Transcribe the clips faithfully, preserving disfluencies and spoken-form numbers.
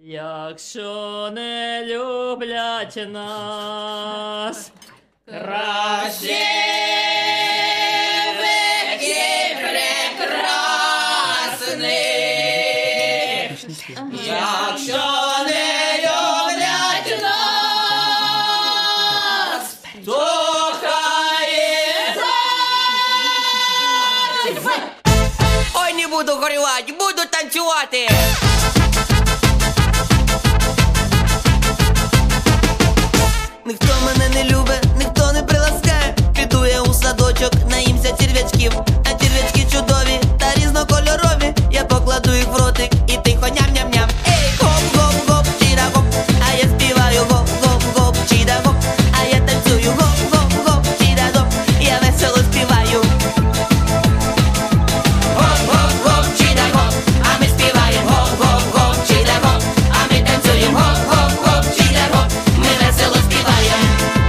Якщо не люблять нас, краще веки прекрасний. Якщо не люблять нас, то хай і так. Ой, не буду горювати, буду танцювати. Ніхто мене не любить, ніхто не приласкає. Піду я у садочок, наїмся черв'ячків. А черв'ячки чудові та різнокольорові. Я покладу їх в ротик і тихо ням-ням-ням. Ей, гоп-гоп-гоп, чіда-гоп, а я співаю гоп-гоп-гоп, чіда-гоп, а я танцюю гоп-гоп-гоп, чіда-гоп, я весело співаю. Гоп-гоп-гоп, чіда-гоп, а ми співаємо гоп-гоп-гоп, чіда-гоп, а ми танцюємо гоп-гоп-гоп, чіда-гоп, ми весело співаємо.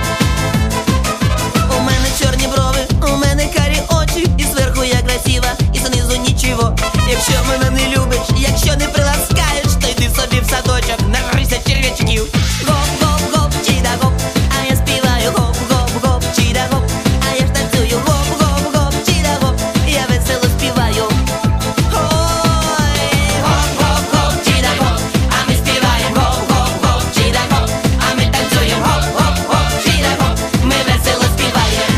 У мене чорні брови, у мене карі очі, і зверху я красива, і знизу нічого. Якщо мене не любиш, якщо не приласкаєш, то йди собі в садочок, нагрися черв'ячків. Гоп-гоп-гоп, чіда-гоп, а я співаю гоп-гоп-гоп, чіда-гоп, а я ж танцюю гоп-гоп-гоп, чіда-гоп, я весело співаю. Ой, гоп-гоп-гоп, чіда-гоп, а ми співаємо гоп-гоп-гоп, чіда-гоп, а ми танцюємо гоп-гоп-гоп, чіда-гоп, ми весело співаємо.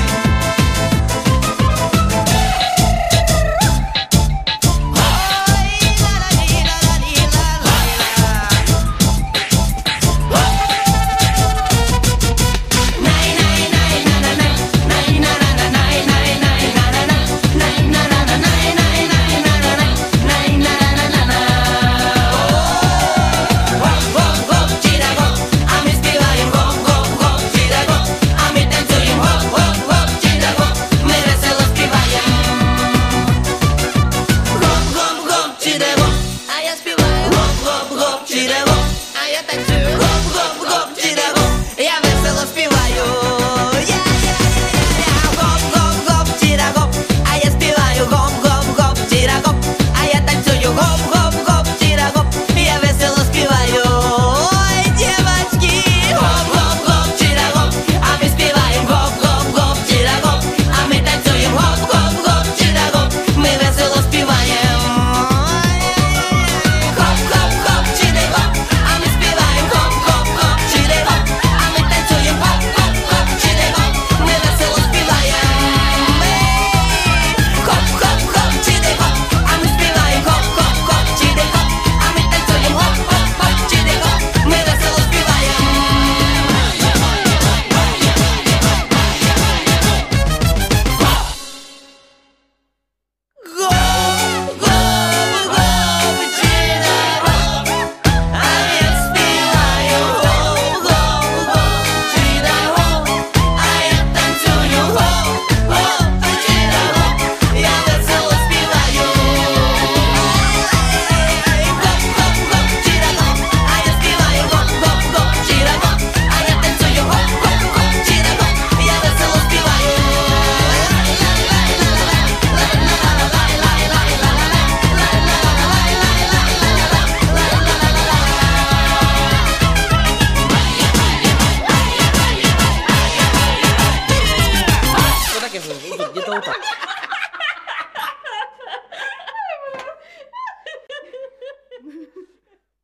Гоп-гоп-гоп, чіда-гоп, а ми співаємо гоп-гоп-гоп, чіда-гоп, а ми танцюємо гоп-гоп-гоп, чіда-гоп, ми весело співаємо. Гоп-гоп-гоп, чіда-гоп, а я співаю гоп-гоп-гоп, чіда-гоп.